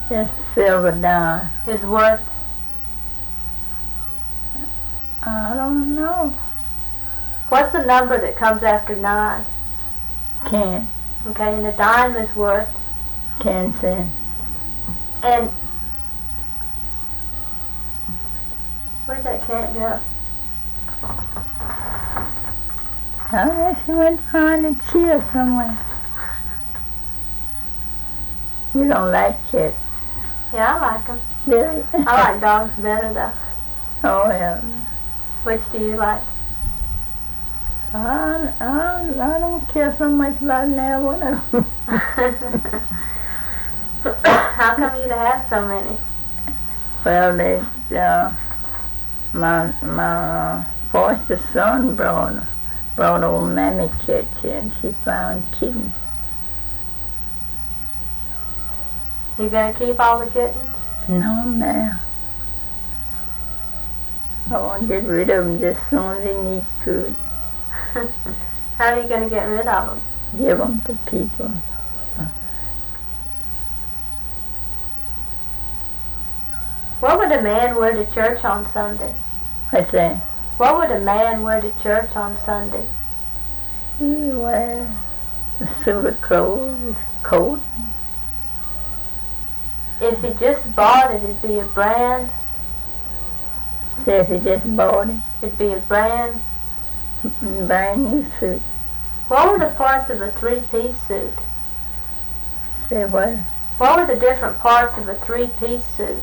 Just silver dime. is worth? I don't know. What's the number that comes after 9? 10. Okay, and a dime is worth? 10 cents. And where'd that cat go? I guess he went behind a chair somewhere. You don't like cats, Yeah, I like them. do you? I like dogs better though. Oh, well. Which do you like? I don't care so much about now one of them. How come you to have so many? Well, my foster son brought old Mammy cat here, and she found kittens. You gonna keep all the kittens? No, ma'am. I want to get rid of them just as soon as they need food. How are you gonna get rid of them? Give them to people. What would a man wear to church on Sunday? What's that? What would a man wear to church on Sunday? He wears a suit of clothes, his coat. If he just bought it, it'd be a brand. Say if he just bought it, It'd be a brand. brand new suit. What were the parts of a three-piece suit? Say what? What were the different parts of a three-piece suit?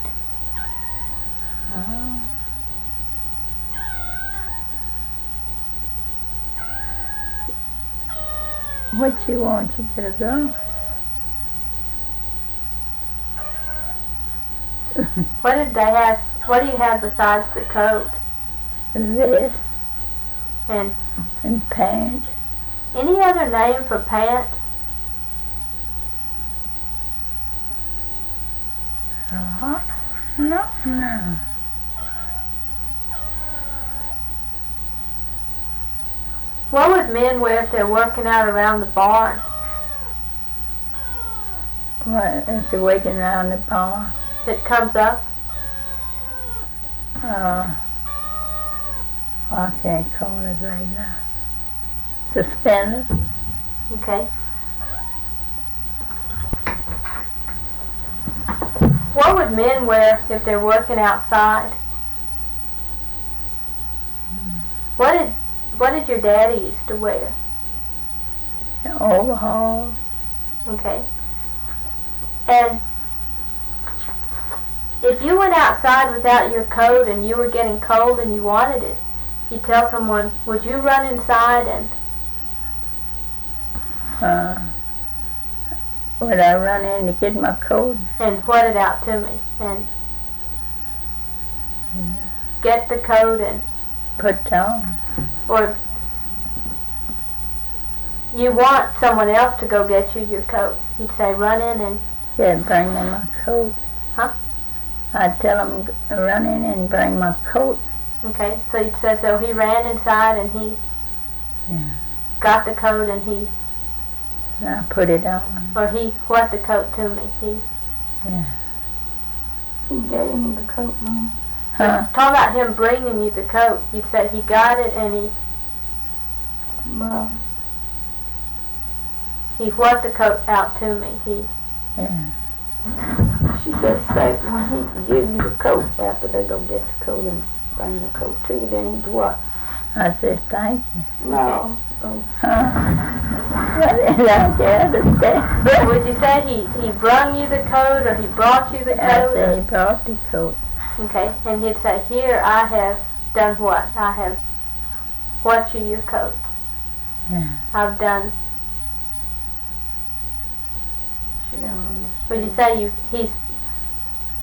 Oh. What you want? You better go. What did they have? What do you have besides the coat? Vest And and pants. any other name for pants? Uh-huh. No. What would men wear if they're working out around the barn? What, if they're waking around the barn? That comes up? I can't call it right now. Suspenders. Okay. What would men wear if they're working outside? What did your daddy used to wear? Overalls. Okay. And if you went outside without your coat and you were getting cold and you wanted it, you tell someone, would you run inside and Would I run in to get my coat? wet it out to me and get the coat and Put it on. or you want someone else to go get you your coat. You'd say run in and Yeah, bring me my coat. Huh? I'd tell him run in and bring my coat. okay. So you'd say so he ran inside and he got the coat and he And I put it on. or he wet the coat to me. He gave me the coat, Mom. talk about him bringing you the coat. You'd say he got it and Well, he wet the coat out to me. she just said when he give you the coat after they go get the coat and bring the coat to you, then he's what? I said, thank you. No. What did I understand? Would you say he brung you the coat or he brought you the I coat? said he brought the coat. Okay, and he'd say, here I have done what? I have what you your coat. I've done. Would you say he's